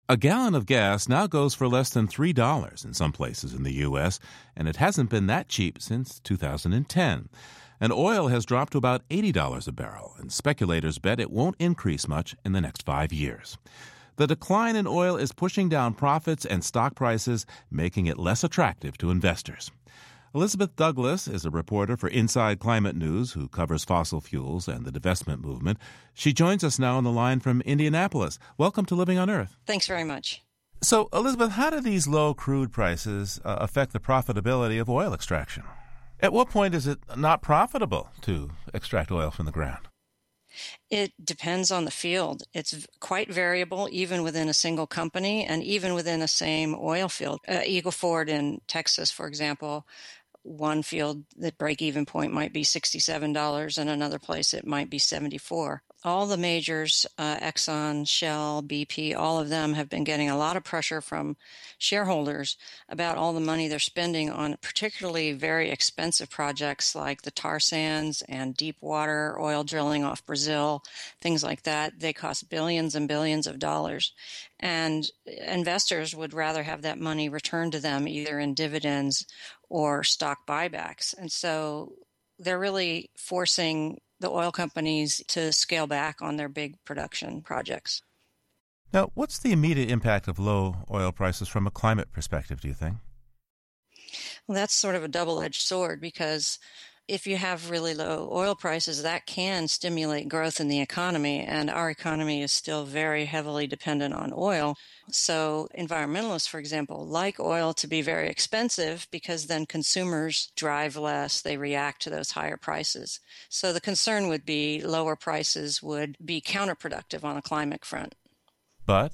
A gallon of gas now goes for less than $3 in some places in the U.S., and it hasn't been that cheap since 2010. And oil has dropped to about $80 a barrel, and speculators bet it won't increase much in the next 5 years. The decline in oil is pushing down profits and stock prices, making it less attractive to investors. Elizabeth Douglas is a reporter for Inside Climate News who covers fossil fuels and the divestment movement. She joins us now on the line from Indianapolis. Welcome to Living on Earth. Thanks very much. So, Elizabeth, how do these low crude prices affect the profitability of oil extraction? At what point is it not profitable to extract oil from the ground? It depends on the field. It's quite variable, even within a single company and even within a same oil field. Eagle Ford in Texas, for example, one field, the break-even point might be $67, and another place it might be $74. All the majors, Exxon, Shell, BP, all of them have been getting a lot of pressure from shareholders about all the money they're spending on particularly very expensive projects like the tar sands and deep water oil drilling off Brazil, things like that. They cost billions and billions of dollars. And investors would rather have that money returned to them either in dividends or stock buybacks. And so they're really forcing the oil companies to scale back on their big production projects. Now, what's the immediate impact of low oil prices from a climate perspective, do you think? Well, that's sort of a double-edged sword because if you have really low oil prices, that can stimulate growth in the economy, and our economy is still very heavily dependent on oil. So environmentalists, for example, like oil to be very expensive because then consumers drive less, they react to those higher prices. So the concern would be lower prices would be counterproductive on a climate front. But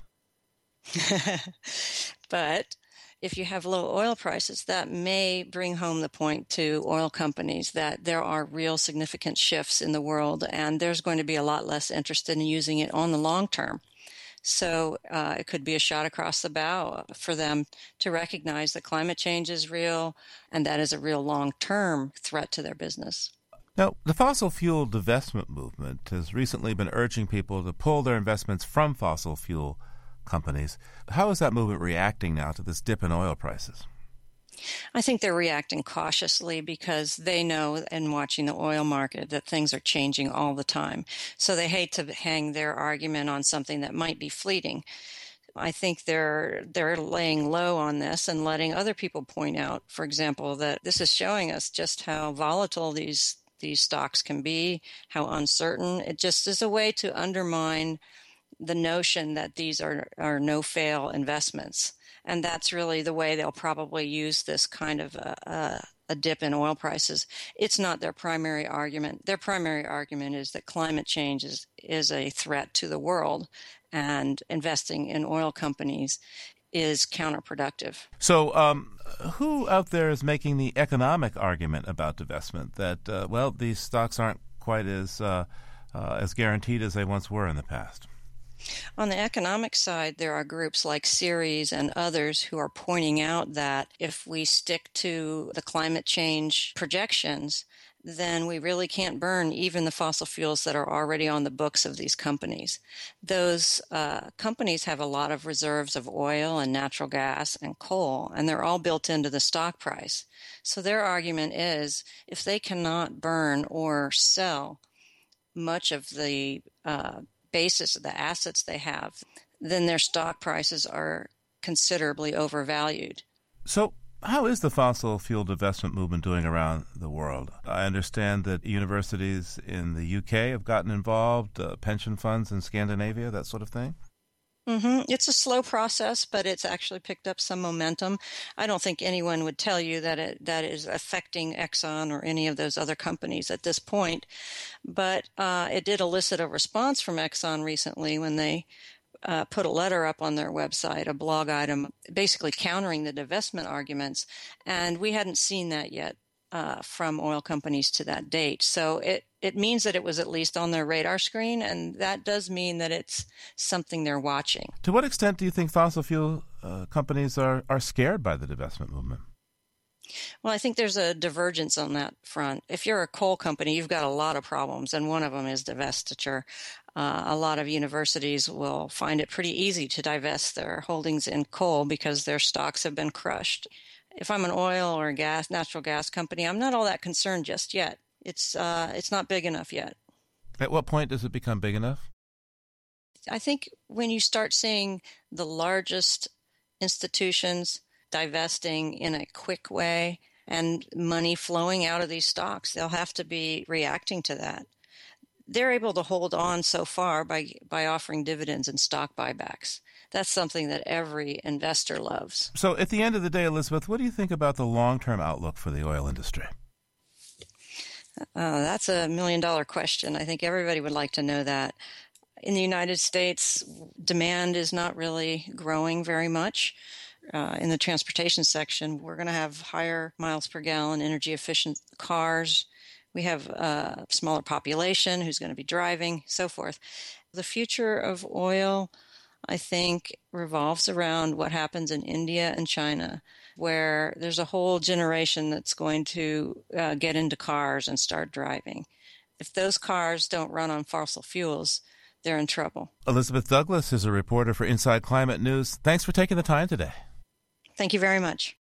if you have low oil prices, that may bring home the point to oil companies that there are real significant shifts in the world, and there's going to be a lot less interest in using it on the long term. So it could be a shot across the bow for them to recognize that climate change is real, and that is a real long-term threat to their business. Now, the fossil fuel divestment movement has recently been urging people to pull their investments from fossil fuel companies. How is that movement reacting now to this dip in oil prices? I think they're reacting cautiously because they know in watching the oil market that things are changing all the time. So they hate to hang their argument on something that might be fleeting. I think they're laying low on this and letting other people point out, for example, that this is showing us just how volatile these stocks can be, how uncertain. It just is a way to undermine the notion that these are no-fail investments. And that's really the way they'll probably use this kind of a dip in oil prices. It's not their primary argument. Their primary argument is that climate change is a threat to the world, and investing in oil companies is counterproductive. So who out there is making the economic argument about divestment that, these stocks aren't quite as guaranteed as they once were in the past? On the economic side, there are groups like Ceres and others who are pointing out that if we stick to the climate change projections, then we really can't burn even the fossil fuels that are already on the books of these companies. Those companies have a lot of reserves of oil and natural gas and coal, and they're all built into the stock price. So their argument is if they cannot burn or sell much of the basis of the assets they have, then their stock prices are considerably overvalued. So how is the fossil fuel divestment movement doing around the world? I understand that universities in the UK have gotten involved, pension funds in Scandinavia, that sort of thing. It's a slow process, but it's actually picked up some momentum. I don't think anyone would tell you that that is affecting Exxon or any of those other companies at this point. But it did elicit a response from Exxon recently when they put a letter up on their website, a blog item, basically countering the divestment arguments. And we hadn't seen that yet from oil companies to that date. So it means that it was at least on their radar screen, and that does mean that it's something they're watching. To what extent do you think fossil fuel companies are scared by the divestment movement? Well, I think there's a divergence on that front. If you're a coal company, you've got a lot of problems, and one of them is divestiture. A lot of universities will find it pretty easy to divest their holdings in coal because their stocks have been crushed. If I'm an oil or a natural gas company, I'm not all that concerned just yet. It's not big enough yet. At what point does it become big enough? I think when you start seeing the largest institutions divesting in a quick way and money flowing out of these stocks, they'll have to be reacting to that. They're able to hold on so far by offering dividends and stock buybacks. That's something that every investor loves. So at the end of the day, Elizabeth, what do you think about the long-term outlook for the oil industry? That's $1 million question. I think everybody would like to know that. In the United States, demand is not really growing very much. In the transportation section, we're going to have higher miles per gallon, energy-efficient cars. We have a smaller population who's going to be driving, so forth. The future of oil, I think, revolves around what happens in India and China, where there's a whole generation that's going to get into cars and start driving. If those cars don't run on fossil fuels, they're in trouble. Elizabeth Douglas is a reporter for Inside Climate News. Thanks for taking the time today. Thank you very much.